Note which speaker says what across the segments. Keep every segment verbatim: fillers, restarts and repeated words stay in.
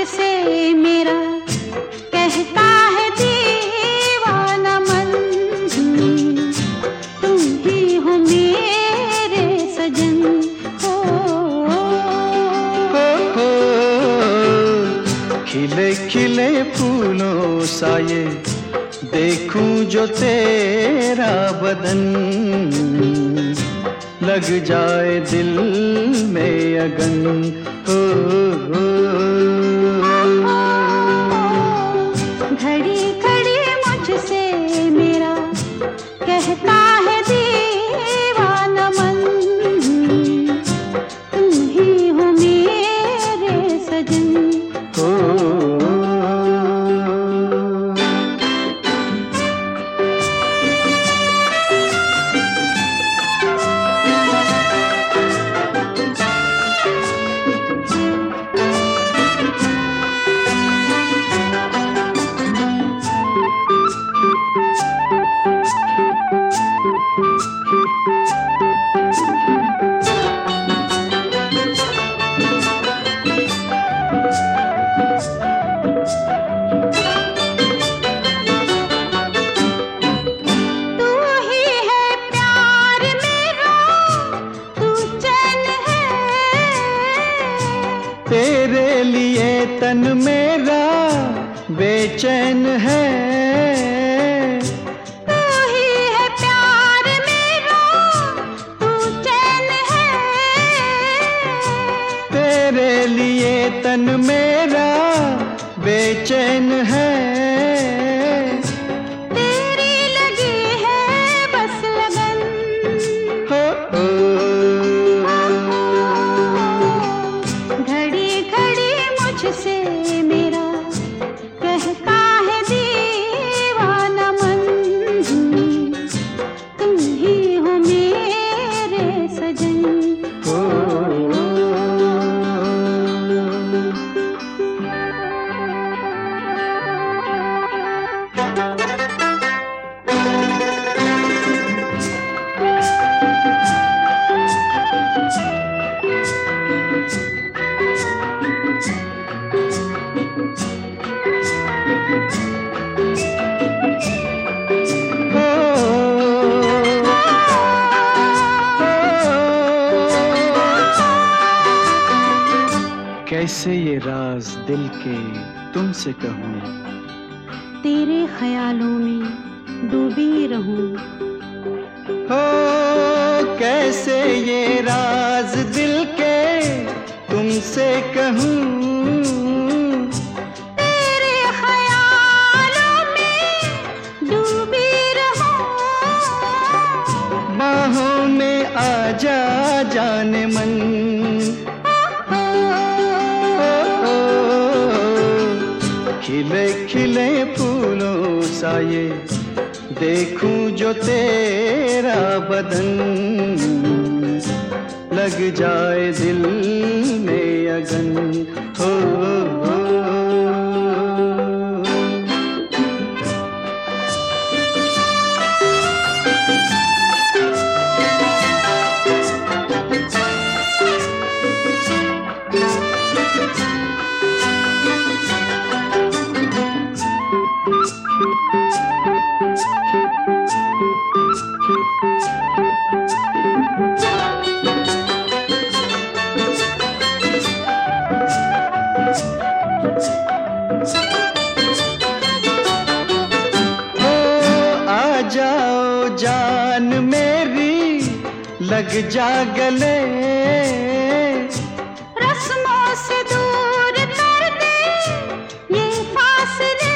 Speaker 1: मुझसे मेरा कहता है दीवाना मन, तुम ही हो मेरे सजन। हो,
Speaker 2: हो, हो खिले खिले फूलों सा ये देखूं जो तेरा बदन, लग जाए दिल में अगन। हो, हो,
Speaker 1: घड़ी घड़ी मुझसे मेरा कहता है दीवाना मन, तुम ही हो मेरे सजन।
Speaker 2: हो तेरे लिए तन मेरा बेचैन है,
Speaker 1: तू ही है प्यार मेरा, तू चैन है।
Speaker 2: तेरे लिए तन मेरा बेचैन है,
Speaker 1: तेरी लगी है बस लगन।
Speaker 2: हो, हो
Speaker 1: मुझसे मेरा कहता है दीवाना मन, तुम ही हो मेरे सजन।
Speaker 2: हो कैसे ये राज दिल के तुमसे कहूँ,
Speaker 1: तेरे ख्यालों में डूबी रहूं।
Speaker 2: हो कैसे ये राज दिल के तुमसे कहूँ,
Speaker 1: तेरे ख्यालों में डूबी रहूं।
Speaker 2: बाहों में आजा जाने मन, खिले खिले फूलों सा ये देखूं जो तेरा बदन, लग जाए दिल में अगन। हो, हो जान मेरी लग जा गले,
Speaker 1: रस्मों से दूर कर दे ये फासले।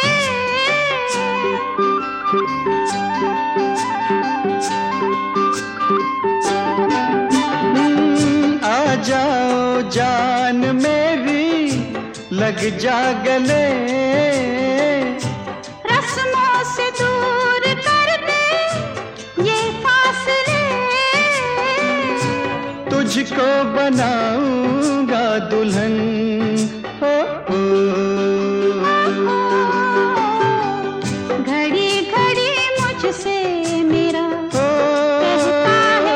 Speaker 2: आ जाओ जान मेरी लग जा गले,
Speaker 1: रस्मों से दूर कर दे ये फासले।
Speaker 2: तुझको बनाऊंगा दुल्हन, हो, हो।
Speaker 1: घड़ी घड़ी मुझसे मेरा कहता है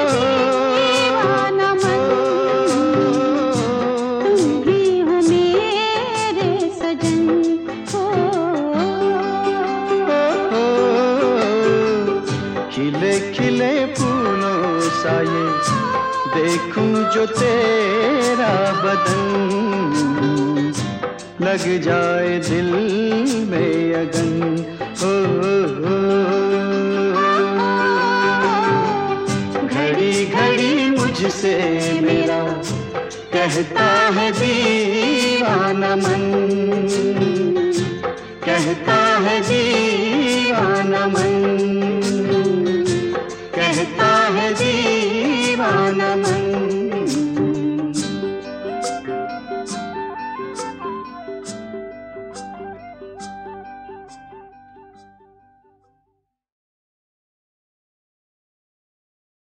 Speaker 1: दीवाना मन, तुम ही हो मेरे
Speaker 2: साये, देखूं जो तेरा बदन, लग जाए दिल में अगन। हो, हो, घड़ी घड़ी मुझसे मेरा कहता है दीवाना मन, कहता है दीवाना मन, कहता है दीवाना